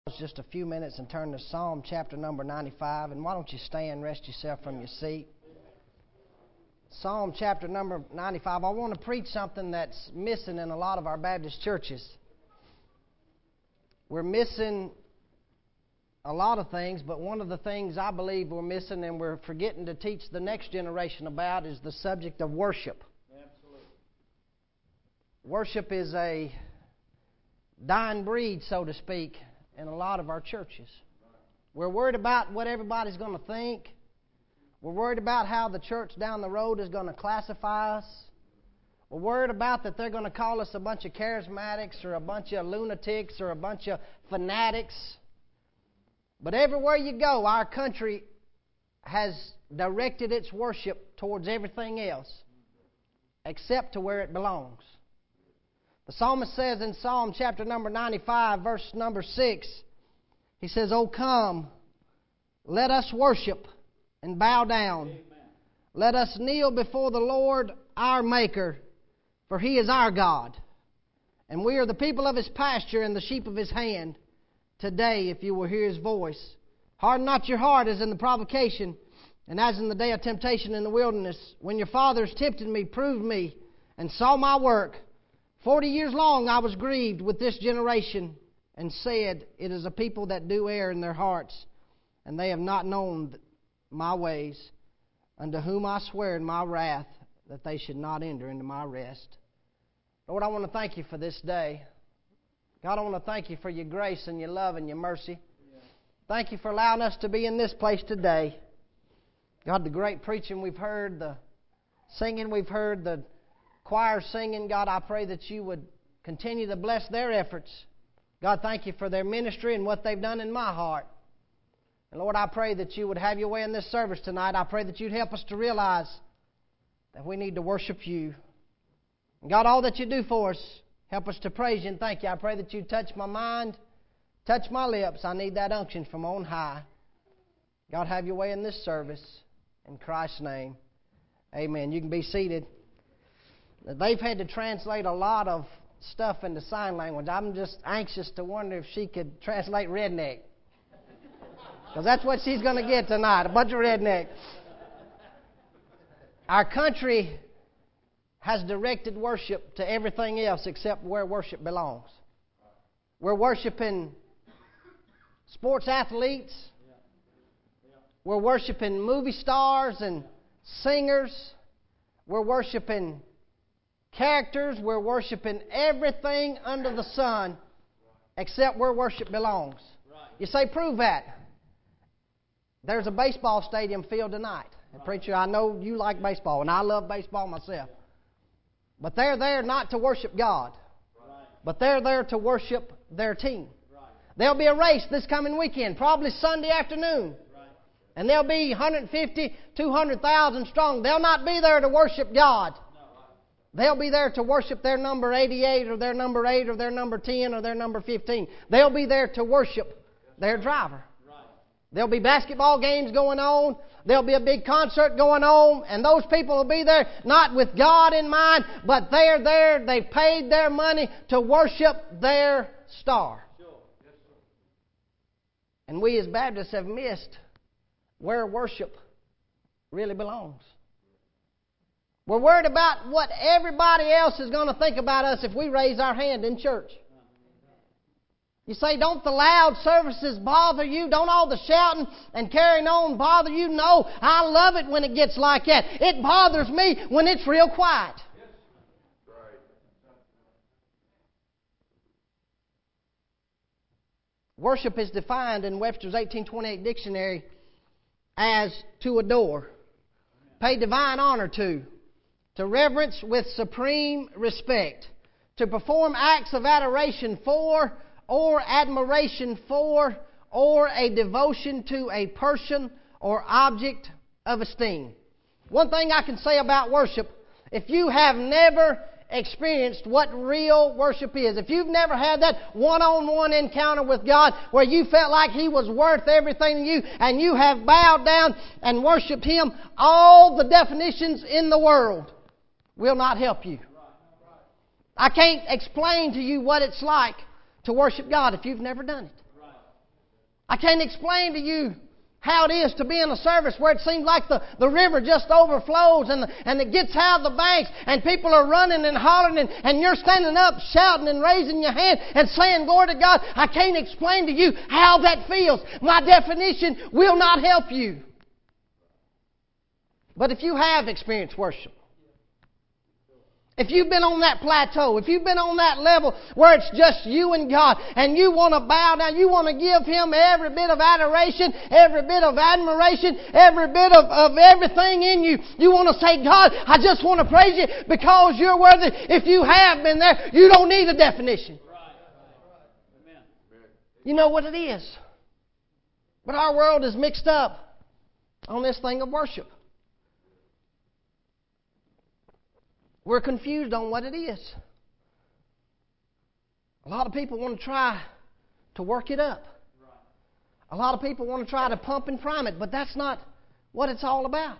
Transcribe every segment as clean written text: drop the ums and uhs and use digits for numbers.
Just a few minutes and turn to Psalm chapter number 95. And why don't you stand, rest yourself from your seat. Psalm chapter number 95. I want to preach something that's missing in a lot of our Baptist churches. We're missing a lot of things, but one of the things I believe we're missing and we're forgetting to teach the next generation about is the subject of worship. Absolutely. Worship is a dying breed, so to speak, in a lot of our churches. We're worried about what everybody's going to think. We're worried about how the church down the road is going to classify us. We're worried about that they're going to call us a bunch of charismatics or a bunch of lunatics or a bunch of fanatics. But everywhere you go, our country has directed its worship towards everything else except to where it belongs. The psalmist says in Psalm chapter number 95, verse number 6, he says, "O come, let us worship and bow down. Amen. Let us kneel before the Lord our Maker, for He is our God. And we are the people of His pasture and the sheep of His hand. Today, if you will hear His voice, harden not your heart as in the provocation, and as in the day of temptation in the wilderness, when your fathers tempted me, proved me, and saw my work. 40 years long I was grieved with this generation, and said, It is a people that do err in their hearts, and they have not known my ways, unto whom I swear in my wrath that they should not enter into my rest." Lord, I want to thank You for this day. God, I want to thank You for Your grace and Your love and Your mercy. Thank You for allowing us to be in this place today. God, the great preaching we've heard, the singing we've heard, the choir singing, God, I pray that You would continue to bless their efforts. God, thank You for their ministry and what they've done in my heart. And Lord, I pray that You would have Your way in this service tonight. I pray that You'd help us to realize that we need to worship You. And God, all that You do for us, help us to praise You and thank You. I pray that You'd touch my mind, touch my lips. I need that unction from on high. God, have Your way in this service. In Christ's name, amen. You can be seated. They've had to translate a lot of stuff into sign language. I'm just anxious to wonder if she could translate redneck. Because that's what she's going to get tonight, a bunch of redneck. Our country has directed worship to everything else except where worship belongs. We're worshiping sports athletes. We're worshiping movie stars and singers. We're worshiping characters. We're worshiping everything under the sun except where worship belongs. You say, prove that. There's a baseball stadium field tonight. And preacher, I know you like baseball, and I love baseball myself. But they're there not to worship God, but they're there to worship their team. There'll be a race this coming weekend, probably Sunday afternoon. And there'll be 150, 200,000 strong. They'll not be there to worship God. They'll be there to worship their number 88 or their number 8 or their number 10 or their number 15. They'll be there to worship their driver. There'll be basketball games going on. There'll be a big concert going on. And those people will be there not with God in mind, but they're there. They've paid their money to worship their star. And we as Baptists have missed where worship really belongs. We're worried about what everybody else is going to think about us if we raise our hand in church. You say, don't the loud services bother you? Don't all the shouting and carrying on bother you? No, I love it when it gets like that. It bothers me when it's real quiet. Worship is defined in Webster's 1828 dictionary as to adore, pay divine honor to reverence with supreme respect, to perform acts of adoration for, or admiration for, or a devotion to a person or object of esteem. One thing I can say about worship, if you have never experienced what real worship is, if you've never had that one-on-one encounter with God where you felt like He was worth everything to you and you have bowed down and worshiped Him, all the definitions in the world will not help you. I can't explain to you what it's like to worship God if you've never done it. I can't explain to you how it is to be in a service where it seems like the river just overflows and it gets out of the banks and people are running and hollering and you're standing up shouting and raising your hand and saying, glory to God. I can't explain to you how that feels. My definition will not help you. But if you have experienced worship, if you've been on that plateau, if you've been on that level where it's just you and God, and you want to bow down, you want to give Him every bit of adoration, every bit of admiration, every bit of everything in you, you want to say, God, I just want to praise you because you're worthy. If you have been there, you don't need a definition. You know what it is. But our world is mixed up on this thing of worship. We're confused on what it is. A lot of people want to try to work it up. A lot of people want to try to pump and prime it, but that's not what it's all about.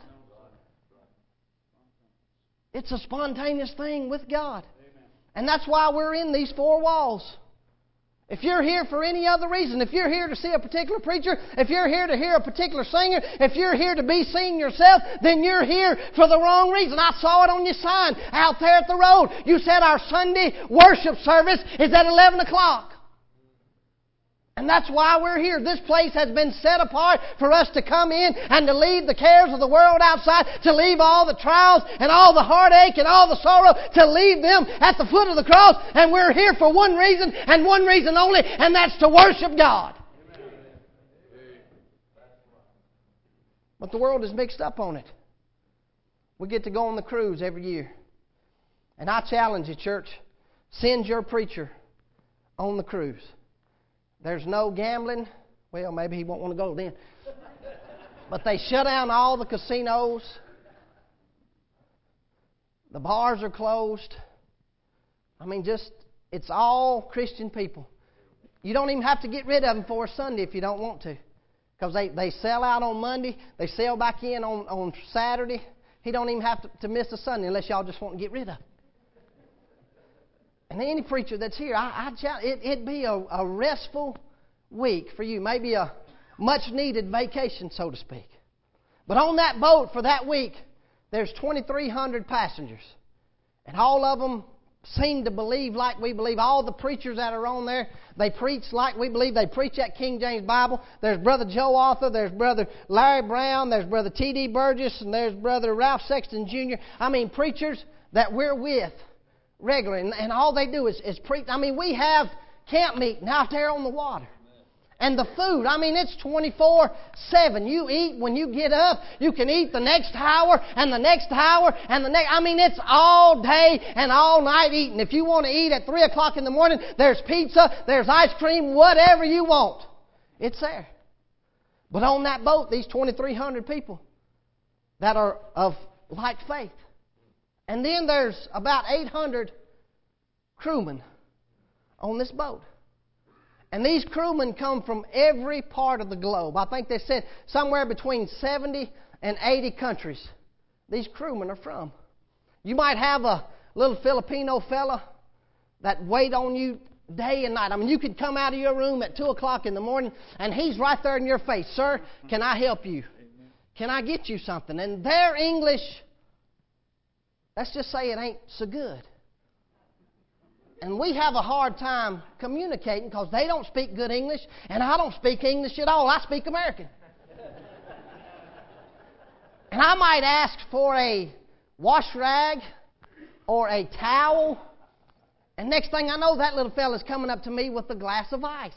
It's a spontaneous thing with God. And that's why we're in these four walls. If you're here for any other reason, if you're here to see a particular preacher, if you're here to hear a particular singer, if you're here to be seen yourself, then you're here for the wrong reason. I saw it on your sign out there at the road. You said our Sunday worship service is at 11 o'clock. And that's why we're here. This place has been set apart for us to come in and to leave the cares of the world outside, to leave all the trials and all the heartache and all the sorrow, to leave them at the foot of the cross. And we're here for one reason and one reason only, and that's to worship God. But the world is mixed up on it. We get to go on the cruise every year. And I challenge you, church, send your preacher on the cruise. There's no gambling. Well, maybe he won't want to go then. But they shut down all the casinos. The bars are closed. I mean, it's all Christian people. You don't even have to get rid of them for a Sunday if you don't want to. Because they sell out on Monday. They sell back in on Saturday. He don't even have to miss a Sunday unless y'all just want to get rid of them. And any preacher that's here, it'd be a restful week for you. Maybe a much-needed vacation, so to speak. But on that boat for that week, there's 2,300 passengers. And all of them seem to believe like we believe. All the preachers that are on there, they preach like we believe. They preach that King James Bible. There's Brother Joe Arthur. There's Brother Larry Brown. There's Brother T.D. Burgess. And there's Brother Ralph Sexton Jr. I mean, preachers that we're with regularly, and all they do is preach. I mean, we have camp meeting out there on the water. And the food, I mean, it's 24/7. You eat when you get up. You can eat the next hour and the next hour and the next. I mean, it's all day and all night eating. If you want to eat at 3 o'clock in the morning, there's pizza, there's ice cream, whatever you want. It's there. But on that boat, these 2,300 people that are of like faith. And then there's about 800 crewmen on this boat. And these crewmen come from every part of the globe. I think they said somewhere between 70 and 80 countries these crewmen are from. You might have a little Filipino fella that wait on you day and night. I mean, you could come out of your room at 2 o'clock in the morning and he's right there in your face. Sir, can I help you? Can I get you something? And their English, let's just say it ain't so good. And we have a hard time communicating because they don't speak good English and I don't speak English at all. I speak American. And I might ask for a wash rag or a towel. And next thing I know, that little fella's coming up to me with a glass of ice.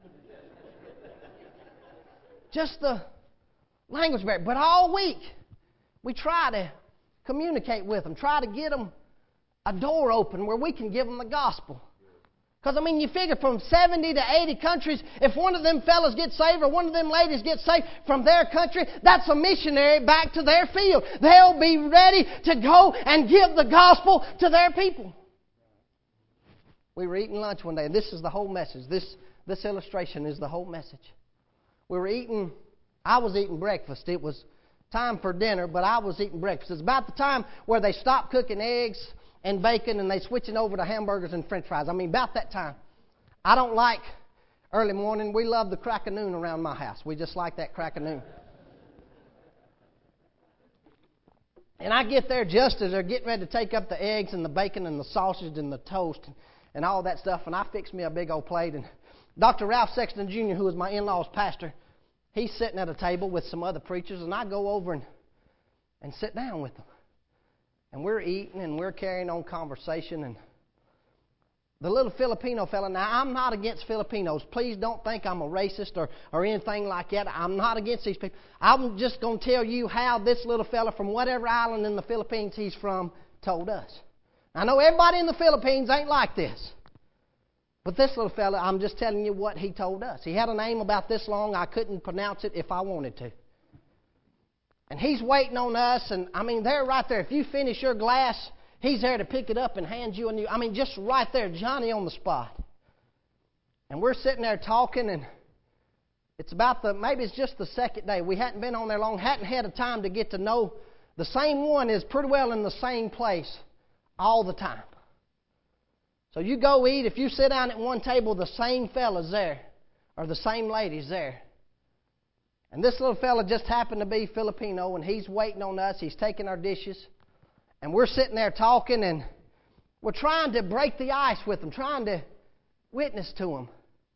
Just the language barrier. But all week, we try to communicate with them, try to get them a door open where we can give them the gospel. Because, I mean, you figure from 70 to 80 countries, if one of them fellas gets saved or one of them ladies gets saved from their country, that's a missionary back to their field. They'll be ready to go and give the gospel to their people. We were eating lunch one day, and this is the whole message. This illustration is the whole message. I was eating breakfast. It was time for dinner, but I was eating breakfast. It's about the time where they stopped cooking eggs and bacon and they switching over to hamburgers and french fries. I mean, about that time. I don't like Early morning, we love the crack of noon around my house. We just like that crack of noon. And I get there just as they're getting ready to take up the eggs and the bacon and the sausage and the toast and all that stuff, and I fix me a big old plate. And Dr. Ralph Sexton Jr., who was my in-law's pastor, he's sitting at a table with some other preachers, and I go over and sit down with them. And we're eating and we're carrying on conversation, and the little Filipino fella, now I'm not against Filipinos. Please don't think I'm a racist or anything like that. I'm not against these people. I'm just going to tell you how this little fella from whatever island in the Philippines he's from told us. I know everybody in the Philippines ain't like this. But this little fella, I'm just telling you what he told us. He had a name about this long. I couldn't pronounce it if I wanted to. And he's waiting on us, and they're right there. If you finish your glass, he's there to pick it up and hand you a new. Just right there, Johnny on the spot. And we're sitting there talking, and it's about maybe it's just the second day. We hadn't been on there long, hadn't had a time to get to know. The same one is pretty well in the same place all the time. So you go eat, if you sit down at one table, the same fella's there, or the same lady's there. And this little fella just happened to be Filipino, and he's waiting on us. He's taking our dishes. And we're sitting there talking, and we're trying to break the ice with them, trying to witness to them.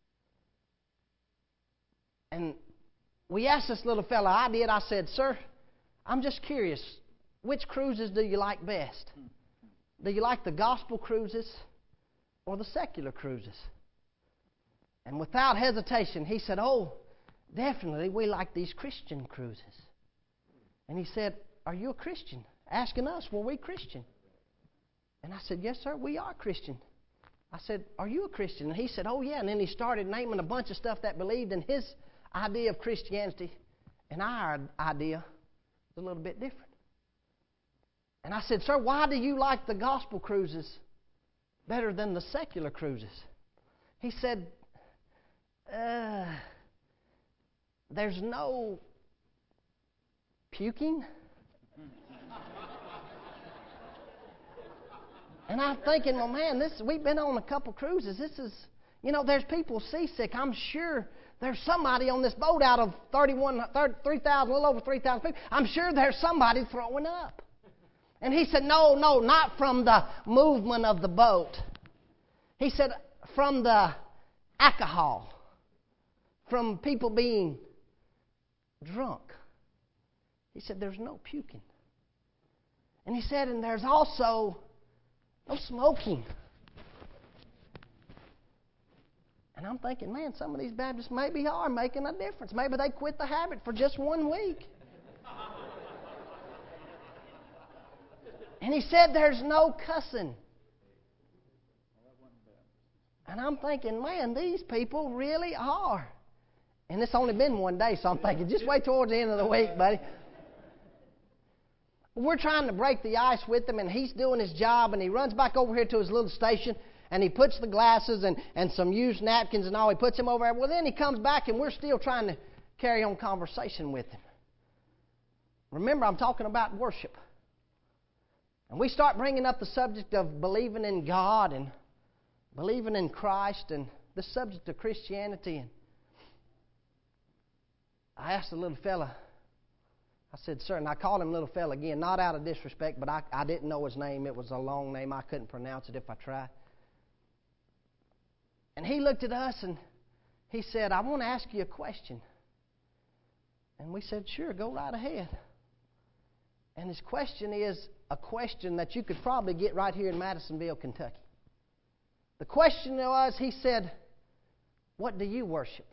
And we asked this little fella, I said, "Sir, I'm just curious, which cruises do you like best? Do you like the gospel cruises or the secular cruises?" And without hesitation, he said, "Oh, definitely we like these Christian cruises." And he said, "Are you a Christian?" Asking us, were we Christian? And I said, "Yes, sir, we are Christian." I said, "Are you a Christian?" And he said, "Oh, yeah." And then he started naming a bunch of stuff that believed in his idea of Christianity, and our idea was a little bit different. And I said, "Sir, why do you like the gospel cruises better than the secular cruises?" He said, "There's no puking." And I'm thinking, well, man, we've been on a couple cruises. This is, there's people seasick. I'm sure there's somebody on this boat out of 3,000, a little over 3,000 people. I'm sure there's somebody throwing up. And he said, no, not from the movement of the boat. He said, from the alcohol, from people being drunk. He said, there's no puking. And he said, and there's also no smoking. And I'm thinking, man, some of these Baptists maybe are making a difference. Maybe they quit the habit for just 1 week. And he said, there's no cussing. And I'm thinking, man, these people really are. And it's only been 1 day, so I'm thinking, just wait towards the end of the week, buddy. We're trying to break the ice with him, and he's doing his job, and he runs back over here to his little station, and he puts the glasses and some used napkins and all. He puts them over there. Well, then he comes back, and we're still trying to carry on conversation with him. Remember, I'm talking about worship. And we start bringing up the subject of believing in God and believing in Christ and the subject of Christianity. And I asked the little fella, I said, "Sir," and I called him little fella again, not out of disrespect, but I didn't know his name. It was a long name. I couldn't pronounce it if I tried. And he looked at us and he said, "I want to ask you a question." And we said, "Sure, go right ahead." And his question is a question that you could probably get right here in Madisonville, Kentucky. The question was, he said, "What do you worship?"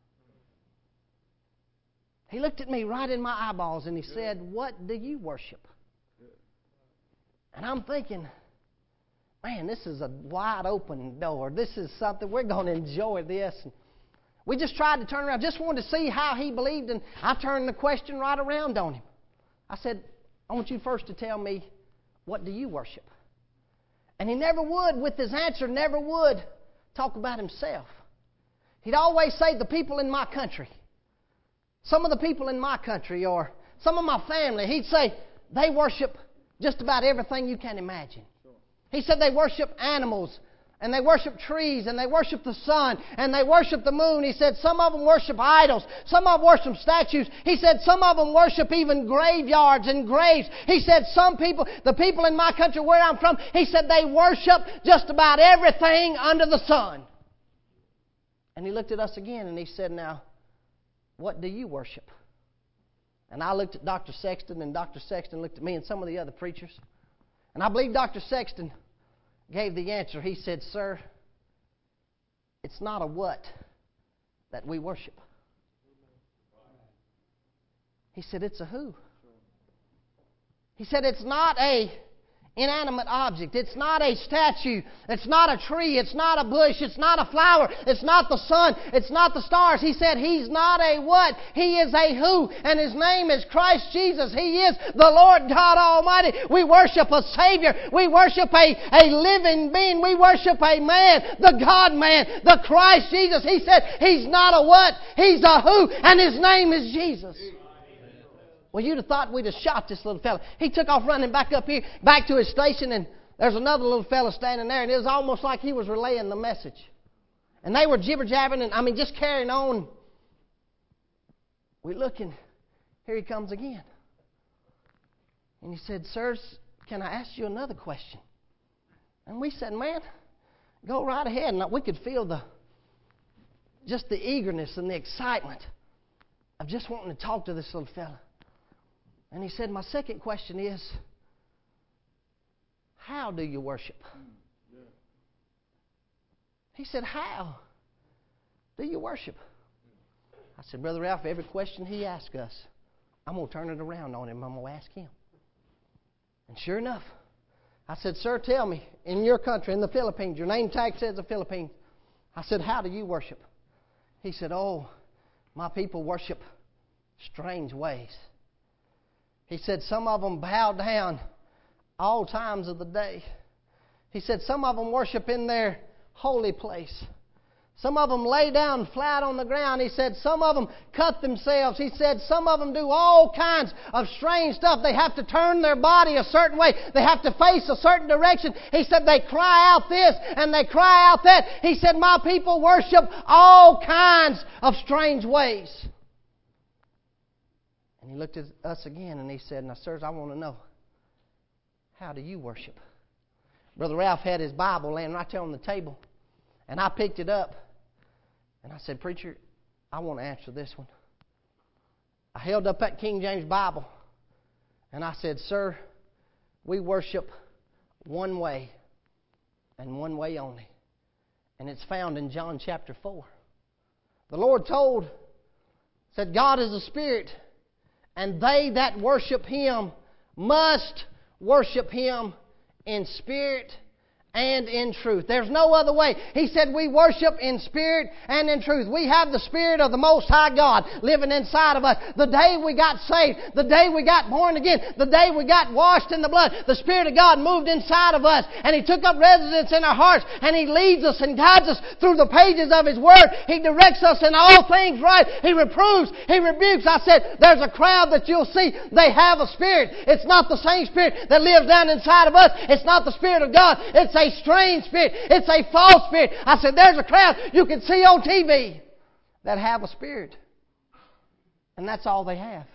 He looked at me right in my eyeballs and he said, "What do you worship?" And I'm thinking, man, this is a wide open door. This is something, we're going to enjoy this. And we just tried to turn around, just wanted to see how he believed, and I turned the question right around on him. I said, "I want you first to tell me, what do you worship?" And he never would, with his answer, never would talk about himself. He'd always say, "The people in my country. Some of the people in my country, or some of my family," he'd say, "they worship just about everything you can imagine." He said they worship animals and they worship trees, and they worship the sun, and they worship the moon. He said some of them worship idols. Some of them worship statues. He said some of them worship even graveyards and graves. He said some people, the people in my country where I'm from, he said they worship just about everything under the sun. And he looked at us again and he said, now, what do you worship? And I looked at Dr. Sexton, and Dr. Sexton looked at me and some of the other preachers. And I believe Dr. Sexton gave the answer. He said, sir, it's not a what that we worship. He said, it's a who. He said, it's not a inanimate object. It's not a statue. It's not a tree. It's not a bush. It's not a flower. It's not the sun. It's not the stars. He said He's not a what. He is a who. And His name is Christ Jesus. He is the Lord God Almighty. We worship a Savior. We worship a living being. We worship a man, the God-man, the Christ Jesus. He said He's not a what. He's a who. And His name is Jesus. Well, you'd have thought we'd have shot this little fella. He took off running back up here, back to his station, and there's another little fella standing there, and it was almost like he was relaying the message. And they were jibber-jabbering, and just carrying on. We look, and here he comes again. And he said, sirs, can I ask you another question? And we said, man, go right ahead. And we could feel the eagerness and the excitement of just wanting to talk to this little fella. And he said, my second question is, how do you worship? He said, how do you worship? I said, Brother Ralph, every question he asks us, I'm going to turn it around on him. I'm going to ask him. And sure enough, I said, sir, tell me, in your country, in the Philippines, your name tag says the Philippines. I said, how do you worship? He said, oh, my people worship strange ways. He said some of them bow down all times of the day. He said some of them worship in their holy place. Some of them lay down flat on the ground. He said some of them cut themselves. He said some of them do all kinds of strange stuff. They have to turn their body a certain way. They have to face a certain direction. He said they cry out this and they cry out that. He said my people worship all kinds of strange ways. And he looked at us again and he said, now, sirs, I want to know, how do you worship? Brother Ralph had his Bible laying right there on the table. And I picked it up. And I said, preacher, I want to answer this one. I held up that King James Bible. And I said, sir, we worship one way and one way only. And it's found in John chapter 4. The Lord said, God is a spirit. And they that worship Him must worship Him in spirit and in truth. There's no other way. He said we worship in spirit and in truth. We have the Spirit of the Most High God living inside of us. The day we got saved, the day we got born again, the day we got washed in the blood, the Spirit of God moved inside of us and He took up residence in our hearts and He leads us and guides us through the pages of His Word. He directs us in all things right. He reproves, He rebukes. I said there's a crowd that you'll see. They have a spirit. It's not the same spirit that lives down inside of us. It's not the Spirit of God. It's a strange spirit. It's a false spirit. I said, there's a crowd you can see on TV that have a spirit. And that's all they have.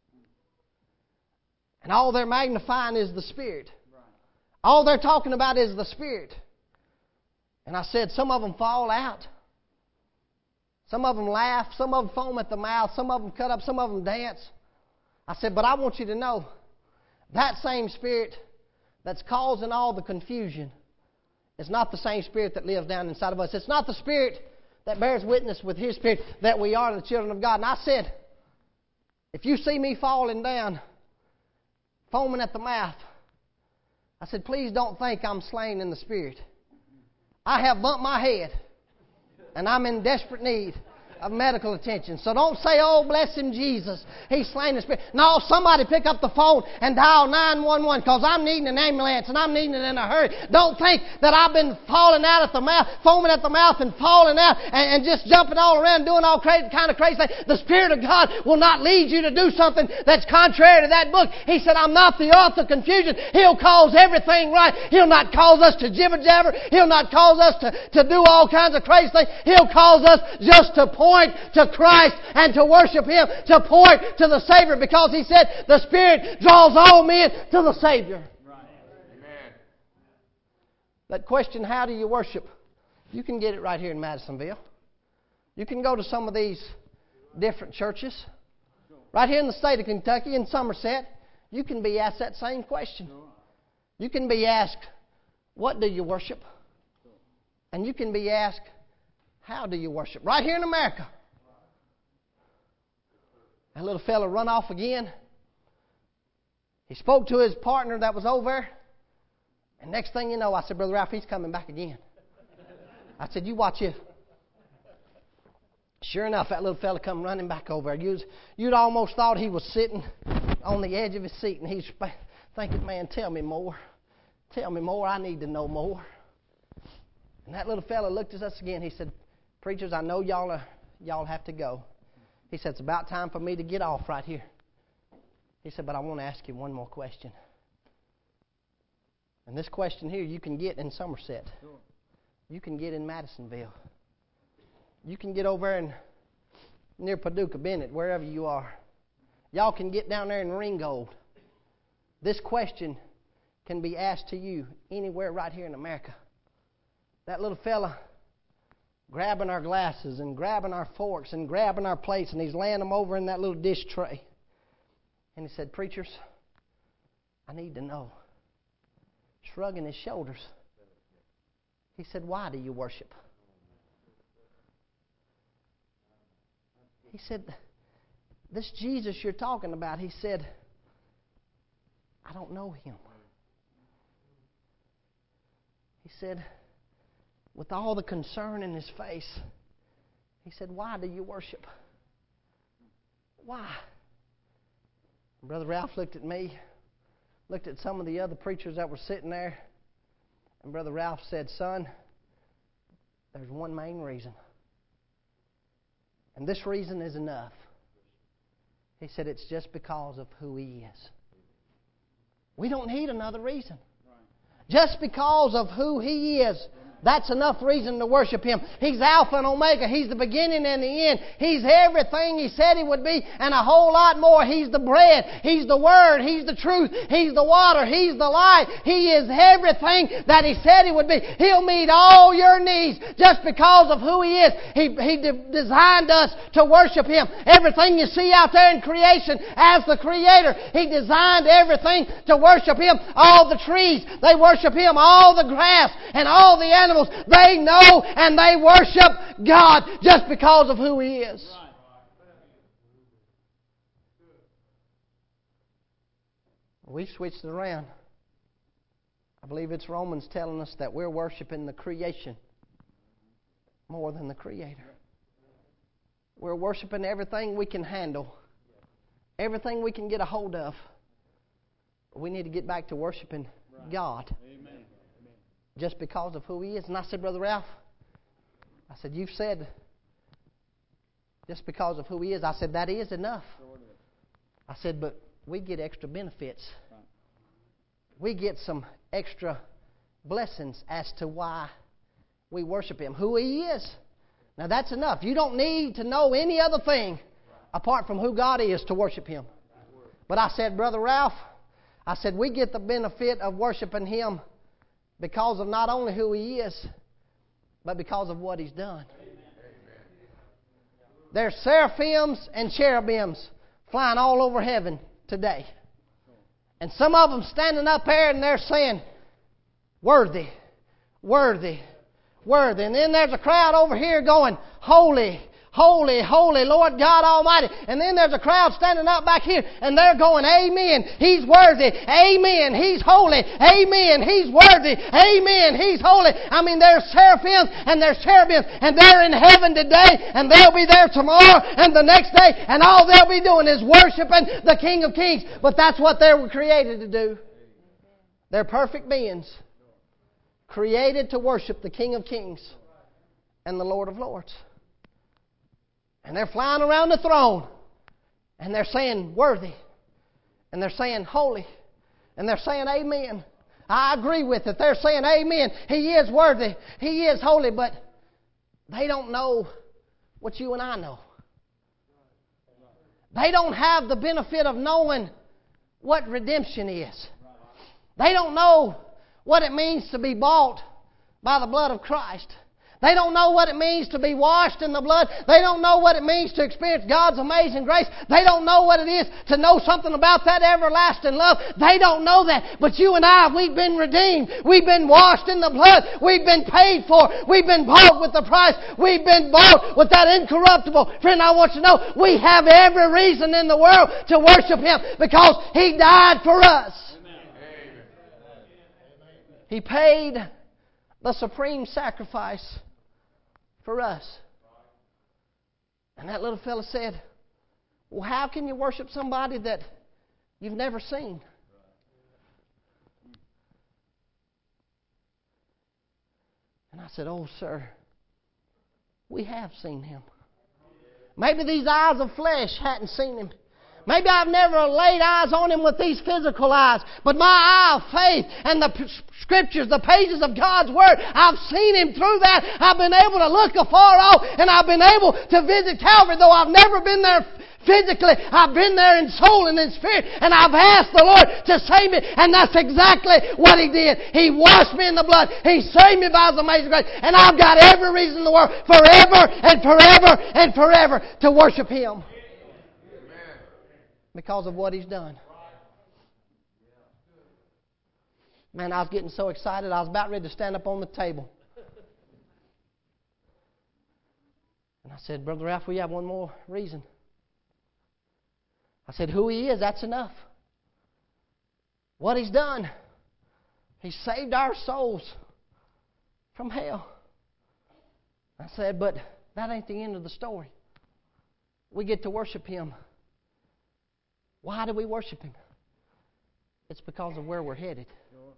And all they're magnifying is the Spirit. All they're talking about is the Spirit. And I said, some of them fall out. Some of them laugh. Some of them foam at the mouth. Some of them cut up. Some of them dance. I said, but I want you to know that same Spirit that's causing all the confusion is not the same Spirit that lives down inside of us. It's not the Spirit that bears witness with His Spirit that we are the children of God. And I said, if you see me falling down, foaming at the mouth, I said, please don't think I'm slain in the Spirit. I have bumped my head, and I'm in desperate need of medical attention. So don't say, oh, bless him, Jesus, he's slain the Spirit. No, somebody pick up the phone and dial 911 because I'm needing an ambulance and I'm needing it in a hurry. Don't think that I've been falling out at the mouth, foaming at the mouth and falling out and just jumping all around doing all kind of crazy things. The Spirit of God will not lead you to do something that's contrary to that book. He said, I'm not the author of confusion. He'll cause everything right. He'll not cause us to jibber jabber. He'll not cause us to do all kinds of crazy things. He'll cause us just to point to Christ and to worship Him, to point to the Savior, because He said the Spirit draws all men to the Savior. Right. Amen. That question, how do you worship? You can get it right here in Madisonville. You can go to some of these different churches. Right here in the state of Kentucky, in Somerset, you can be asked that same question. You can be asked, what do you worship? And you can be asked, how do you worship? Right here in America. That little fella run off again. He spoke to his partner that was over there. And next thing you know, I said, Brother Ralph, he's coming back again. I said, you watch it. Sure enough, that little fella come running back over there. You'd almost thought he was sitting on the edge of his seat. And he's thinking, man, tell me more. Tell me more. I need to know more. And that little fella looked at us again. He said, preachers, I know y'all have to go. He said, it's about time for me to get off right here. He said, but I want to ask you one more question. And this question here you can get in Somerset. You can get in Madisonville. You can get over there near Paducah, Bennett, wherever you are. Y'all can get down there in Ringgold. This question can be asked to you anywhere right here in America. That little fella grabbing our glasses and grabbing our forks and grabbing our plates, and he's laying them over in that little dish tray. And he said, preachers, I need to know. Shrugging his shoulders. He said, why do you worship? He said, this Jesus you're talking about, he said, I don't know him. He said, with all the concern in his face, he said, why do you worship? Why? Brother Ralph looked at me, looked at some of the other preachers that were sitting there, and Brother Ralph said, son, there's one main reason. And this reason is enough. He said, it's just because of who He is. We don't need another reason. Just because of who He is. That's enough reason to worship Him. He's Alpha and Omega. He's the beginning and the end. He's everything He said He would be and a whole lot more. He's the bread. He's the Word. He's the truth. He's the water. He's the light. He is everything that He said He would be. He'll meet all your needs just because of who He is. He designed us to worship Him. Everything you see out there in creation as the Creator, He designed everything to worship Him. All the trees, they worship Him. All the grass and all the animals, they know and they worship God just because of who He is. We've switched it around. I believe it's Romans telling us that we're worshiping the creation more than the Creator. We're worshiping everything we can handle, everything we can get a hold of. We need to get back to worshiping God. Amen. Just because of who He is. And I said, Brother Ralph, I said, you've said just because of who He is. I said, that is enough. I said, but we get extra benefits. We get some extra blessings as to why we worship Him, who He is. Now that's enough. You don't need to know any other thing apart from who God is to worship Him. But I said, Brother Ralph, I said, we get the benefit of worshiping Him because of not only who He is, but because of what He's done. There's seraphims and cherubims flying all over heaven today. And some of them standing up there and they're saying, worthy, worthy, worthy. And then there's a crowd over here going, holy, Holy, holy, Lord God Almighty. And then there's a crowd standing up back here, and they're going, Amen, He's worthy. Amen, He's holy. Amen, He's worthy. Amen, He's holy. I mean, there's seraphims and there's cherubims, and they're in heaven today, and they'll be there tomorrow and the next day, and all they'll be doing is worshiping the King of Kings. But that's what they were created to do. They're perfect beings, created to worship the King of Kings and the Lord of Lords. And they're flying around the throne. And they're saying, worthy. And they're saying, holy. And they're saying, amen. I agree with it. They're saying, amen. He is worthy. He is holy. But they don't know what you and I know. They don't have the benefit of knowing what redemption is. They don't know what it means to be bought by the blood of Christ. They don't know what it means to be washed in the blood. They don't know what it means to experience God's amazing grace. They don't know what it is to know something about that everlasting love. They don't know that. But you and I, we've been redeemed. We've been washed in the blood. We've been paid for. We've been bought with the price. We've been bought with that incorruptible. Friend, I want you to know we have every reason in the world to worship Him because He died for us. Amen. He paid the supreme sacrifice for us. And that little fella said, well, how can you worship somebody that you've never seen? And I said, oh, sir, we have seen Him. Maybe these eyes of flesh hadn't seen Him. Maybe I've never laid eyes on Him with these physical eyes. But my eye of faith and the Scriptures, the pages of God's Word, I've seen Him through that. I've been able to look afar off, and I've been able to visit Calvary, though I've never been there physically. I've been there in soul and in spirit, and I've asked the Lord to save me, and that's exactly what He did. He washed me in the blood. He saved me by His amazing grace, and I've got every reason in the world forever and forever and forever to worship Him. Because of what He's done. Man, I was getting so excited, I was about ready to stand up on the table. And I said, Brother Ralph, we have one more reason. I said, who He is, that's enough. What He's done, He saved our souls from hell. I said, but that ain't the end of the story. We get to worship Him. Why do we worship Him? It's because of where we're headed.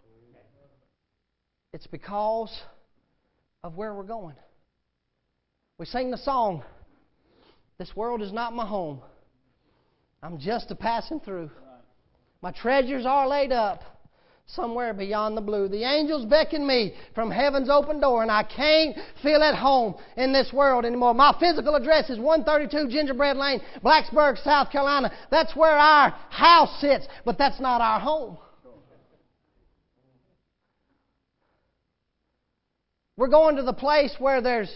It's because of where we're going. We sing the song, this world is not my home. I'm just a passing through. My treasures are laid up somewhere beyond the blue. The angels beckon me from heaven's open door, and I can't feel at home in this world anymore. My physical address is 132 Gingerbread Lane, Blacksburg, South Carolina. That's where our house sits, but that's not our home. We're going to the place where there's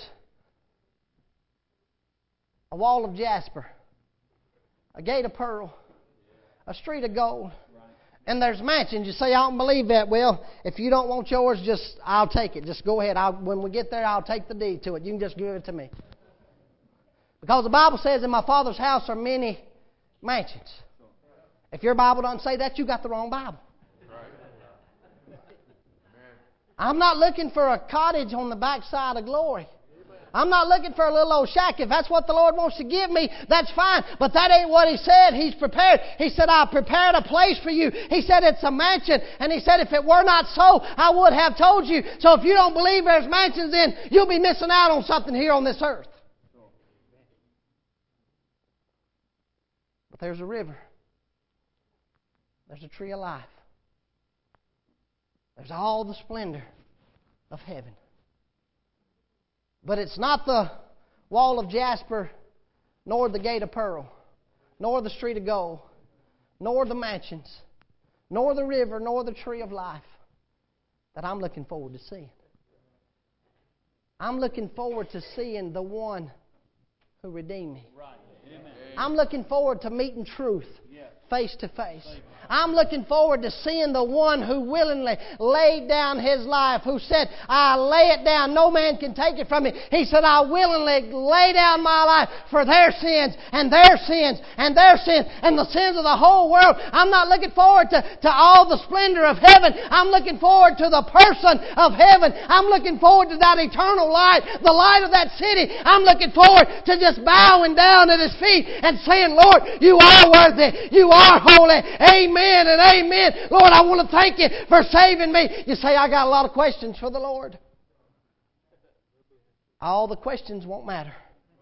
a wall of jasper, a gate of pearl, a street of gold. And there's mansions. You say, I don't believe that. Well, if you don't want yours, I'll take it. Just go ahead. When we get there, I'll take the deed to it. You can just give it to me. Because the Bible says in my Father's house are many mansions. If your Bible doesn't say that, you got the wrong Bible. I'm not looking for a cottage on the backside of glory. I'm not looking for a little old shack. If that's what the Lord wants to give me, that's fine. But that ain't what He said. He's prepared. He said, I prepared a place for you. He said, it's a mansion. And He said, if it were not so, I would have told you. So if you don't believe there's mansions, then you'll be missing out on something here on this earth. But there's a river. There's a tree of life. There's all the splendor of heaven. But it's not the wall of jasper, nor the gate of pearl, nor the street of gold, nor the mansions, nor the river, nor the tree of life that I'm looking forward to seeing. I'm looking forward to seeing the one who redeemed me. I'm looking forward to meeting truth face to face. I'm looking forward to seeing the one who willingly laid down His life, who said, I lay it down. No man can take it from me. He said, I willingly lay down my life for their sins and their sins and their sins and the sins of the whole world. I'm not looking forward to all the splendor of heaven. I'm looking forward to the person of heaven. I'm looking forward to that eternal light, the light of that city. I'm looking forward to just bowing down at His feet and saying, Lord, You are worthy. You are holy. Amen and amen. Lord, I want to thank You for saving me. You say, I got a lot of questions for the Lord. All the questions won't matter.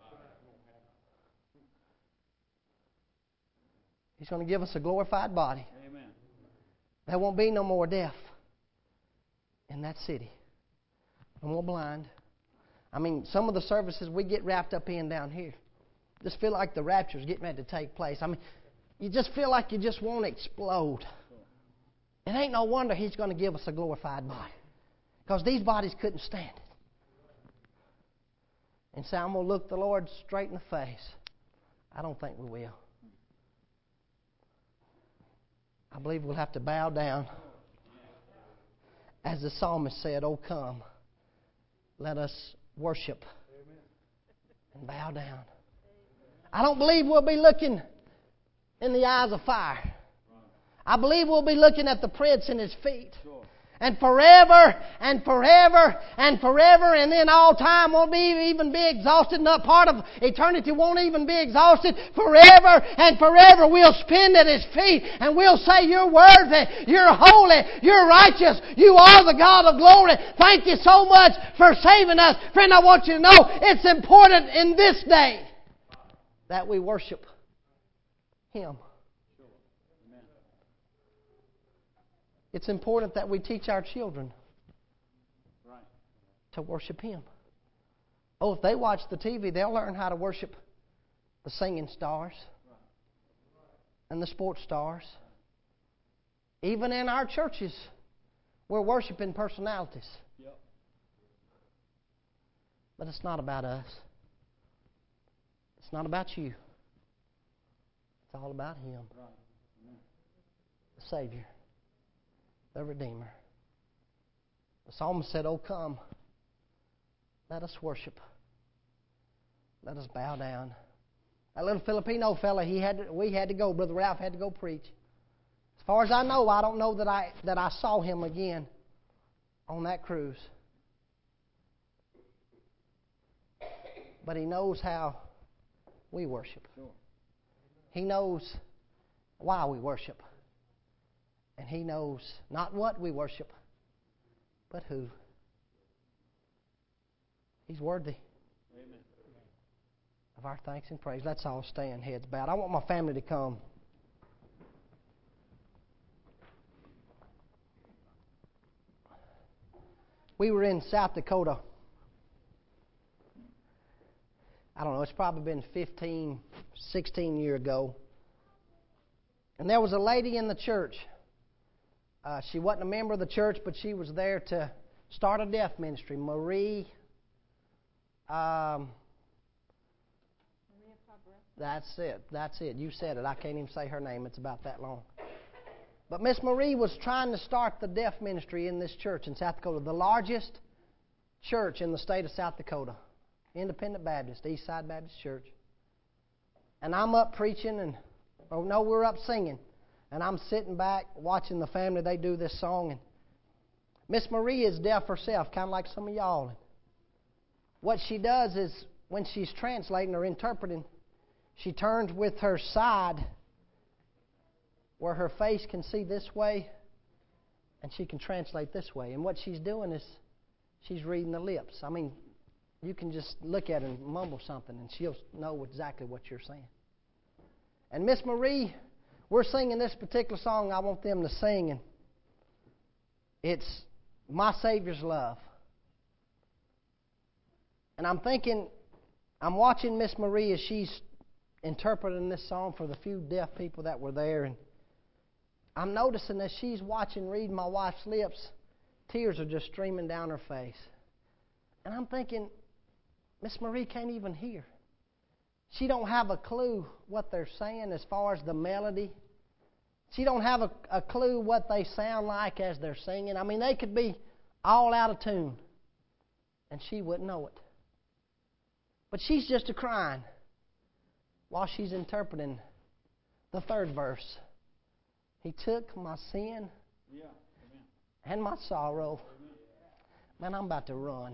He's going to give us a glorified body. Amen. There won't be no more death in that city. No more blind. I mean, some of the services we get wrapped up in down here just feel like the rapture is getting ready to take place. I mean, you just feel like you just want to explode. It ain't no wonder He's going to give us a glorified body. Because these bodies couldn't stand it. And say, I'm going to look the Lord straight in the face. I don't think we will. I believe we'll have to bow down. As the psalmist said, Oh come, let us worship and bow down. I don't believe we'll be looking in the eyes of fire. I believe we'll be looking at the prints in His feet. And forever and forever and forever, and then all time won't even be exhausted. Not part of eternity won't even be exhausted. Forever and forever we'll spend at His feet and we'll say, You're worthy, You're holy, You're righteous, You are the God of glory. Thank You so much for saving us. Friend, I want you to know it's important in this day that we worship Him. It's important that we teach our children to worship Him. Oh, if they watch the TV, they'll learn how to worship the singing stars and the sports stars. Even in our churches, we're worshiping personalities. But it's not about us. It's not about you. It's all about Him, the Savior, the Redeemer. The psalmist said, Oh come, let us worship. Let us bow down. That little Filipino fella, we had to go. Brother Ralph had to go preach. As far as I know, I don't know that I saw him again on that cruise. But he knows how we worship. He knows why we worship. And He knows not what we worship, but who. He's worthy of our thanks and praise. Let's all stand, heads bowed. I want my family to come. We were in South Dakota. I don't know, it's probably been 15, 16 years ago. And there was a lady in the church. She wasn't a member of the church, but she was there to start a deaf ministry. Marie. That's it. You said it. I can't even say her name. It's about that long. But Miss Marie was trying to start the deaf ministry in this church in South Dakota, the largest church in the state of South Dakota, Independent Baptist, Eastside Baptist Church. And I'm up preaching, we're up singing. And I'm sitting back watching the family. They do this song. And Miss Marie is deaf herself, kind of like some of y'all. And what she does is when she's translating or interpreting, she turns with her side where her face can see this way and she can translate this way. And what she's doing is she's reading the lips. I mean, you can just look at her and mumble something and she'll know exactly what you're saying. And Miss Marie, we're singing this particular song I want them to sing, and it's My Savior's Love. And I'm watching Miss Marie as she's interpreting this song for the few deaf people that were there, and I'm noticing as she's reading my wife's lips, tears are just streaming down her face. And I'm thinking, Miss Marie can't even hear. She don't have a clue what they're saying as far as the melody She don't have a clue what they sound like as they're singing. I mean, they could be all out of tune, and she wouldn't know it. But she's just a crying while she's interpreting the third verse. He took my sin and my sorrow. Man, I'm about to run.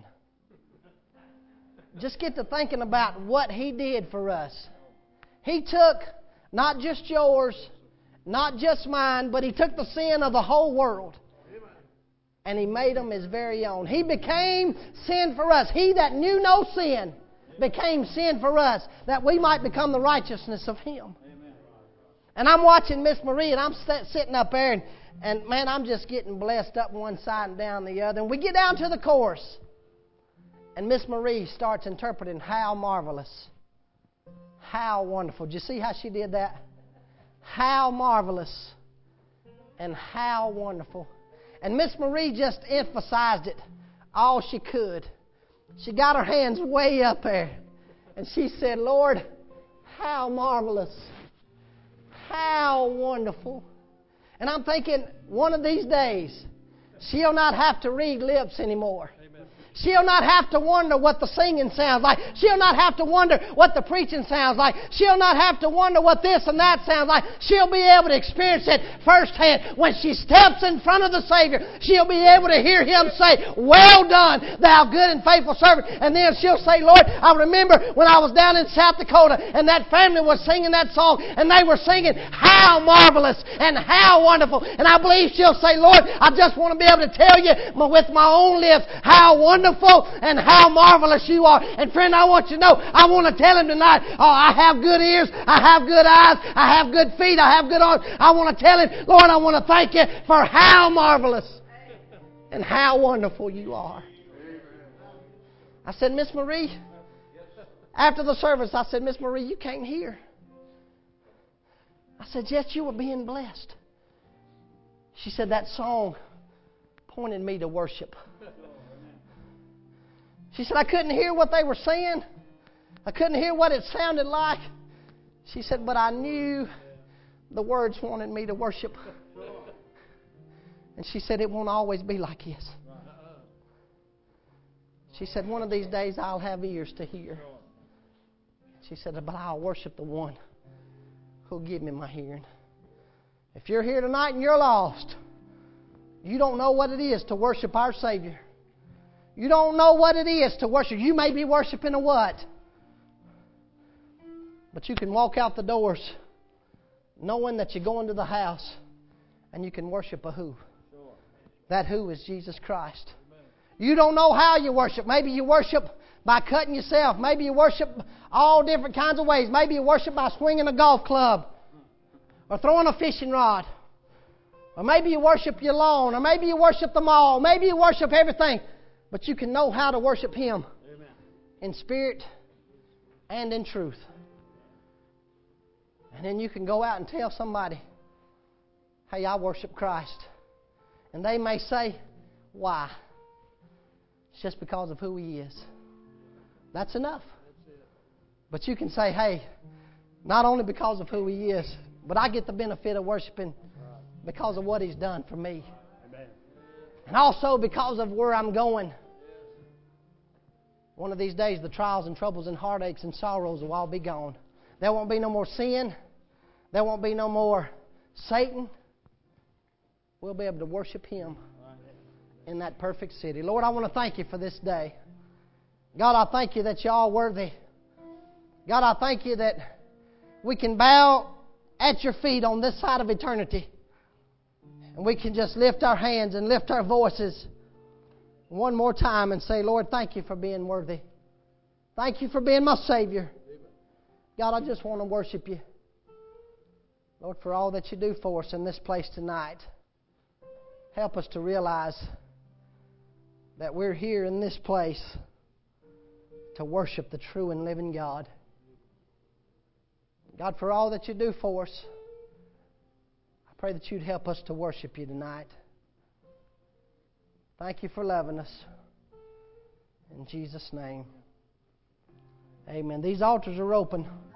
Just get to thinking about what He did for us. He took not just yours, not just mine, but He took the sin of the whole world. And He made them His very own. He became sin for us. He that knew no sin became sin for us, that we might become the righteousness of Him. And I'm watching Miss Marie, and I'm sitting up there, and man, I'm just getting blessed up one side and down the other. And we get down to the chorus, and Miss Marie starts interpreting, how marvelous, how wonderful. Did you see how she did that? How marvelous and how wonderful. And Miss Marie just emphasized it all she could. She got her hands way up there, and she said, Lord, how marvelous, how wonderful. And I'm thinking, one of these days, she'll not have to read lips anymore. She'll not have to wonder what the singing sounds like. She'll not have to wonder what the preaching sounds like. She'll not have to wonder what this and that sounds like. She'll be able to experience it firsthand. When she steps in front of the Savior, she'll be able to hear Him say, well done, thou good and faithful servant. And then she'll say, Lord, I remember when I was down in South Dakota and that family was singing that song, and they were singing, how marvelous and how wonderful. And I believe she'll say, Lord, I just want to be able to tell you with my own lips how wonderful and how marvelous You are. And friend, I want you to know, I want to tell Him tonight, I have good ears, I have good eyes, I have good feet, I have good arms. I want to tell Him, Lord, I want to thank You for how marvelous and how wonderful You are. I said, Miss Marie, after the service, I said, Miss Marie, you can't hear. I said, yes, you were being blessed. She said, that song pointed me to worship. She said, I couldn't hear what they were saying. I couldn't hear what it sounded like. She said, but I knew the words wanted me to worship. And she said, it won't always be like this. She said, one of these days I'll have ears to hear. She said, but I'll worship the one who'll give me my hearing. If you're here tonight and you're lost, you don't know what it is to worship our Savior. You don't know what it is to worship. You may be worshiping a what? But you can walk out the doors knowing that you're going to the house, and you can worship a who. That who is Jesus Christ. You don't know how you worship. Maybe you worship by cutting yourself. Maybe you worship all different kinds of ways. Maybe you worship by swinging a golf club or throwing a fishing rod. Or maybe you worship your lawn. Or maybe you worship the mall. Maybe you worship everything. But you can know how to worship Him in spirit and in truth. And then you can go out and tell somebody, hey, I worship Christ. And they may say, why? It's just because of who He is. That's enough. But you can say, hey, not only because of who He is, but I get the benefit of worshiping because of what He's done for me. And also because of where I'm going. One of these days, the trials and troubles and heartaches and sorrows will all be gone. There won't be no more sin. There won't be no more Satan. We'll be able to worship Him in that perfect city. Lord, I want to thank You for this day. God, I thank You that You are worthy. God, I thank You that we can bow at Your feet on this side of eternity. And we can just lift our hands and lift our voices one more time and say, Lord, thank You for being worthy. Thank You for being my Savior. God, I just want to worship You. Lord, for all that You do for us in this place tonight. Help us to realize that we're here in this place to worship the true and living God. God, for all that You do for us, I pray that You'd help us to worship You tonight. Thank You for loving us. In Jesus' name, amen. These altars are open.